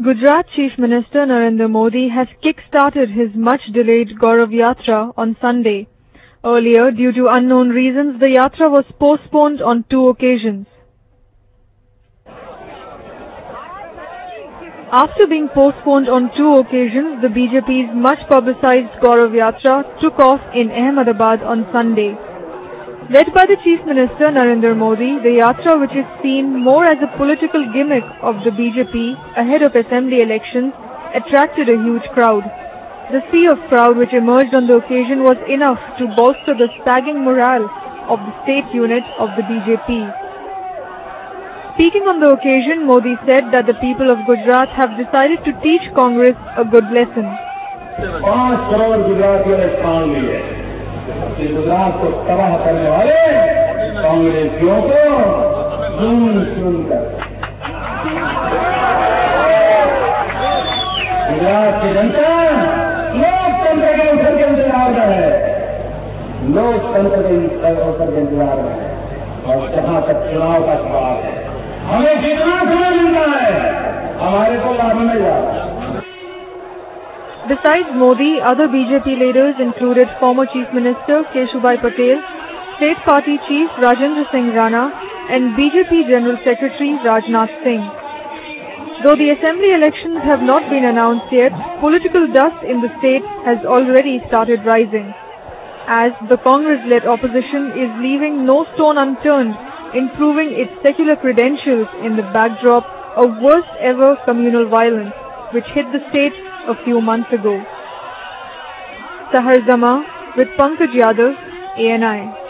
Gujarat Chief Minister Narendra Modi has kick-started his much-delayed Gaurav Yatra on Sunday. Earlier, due to unknown reasons, the Yatra was postponed on 2 occasions. After being postponed on 2 occasions, the BJP's much-publicized Gaurav Yatra took off in Ahmedabad on Sunday. Led by the Chief Minister Narendra Modi, the Yatra, which is seen more as a political gimmick of the BJP ahead of assembly elections, attracted a huge crowd. The sea of crowd which emerged on the occasion was enough to bolster the sagging morale of the state unit of the BJP. Speaking on the occasion, Modi said that the people of Gujarat have decided to teach Congress a good lesson. 5 crore गुजरातियों ने ठान ली है कि गुजरात को तबाह करने वाले कांग्रेसियों को सुनकर गुजरात की जनता लोकतंत्र के अवसर के इंतजार में है, लोकतंत्र के अवसर के इंतजार में है। और जहां तक चुनाव का सवाल है, हमें कितना समय मिलता है, हमारे को लाभ मिल जाता है। Besides Modi, other BJP leaders included former Chief Minister Keshubhai Patel, State Party Chief Rajendra Singh Rana and BJP General Secretary Rajnath Singh. Though the assembly elections have not been announced yet, political dust in the state has already started rising, as the Congress-led opposition is leaving no stone unturned in proving its secular credentials in the backdrop of worst-ever communal violence which hit the state a few months ago. Sahar Zama with Pankaj Yadav, ANI.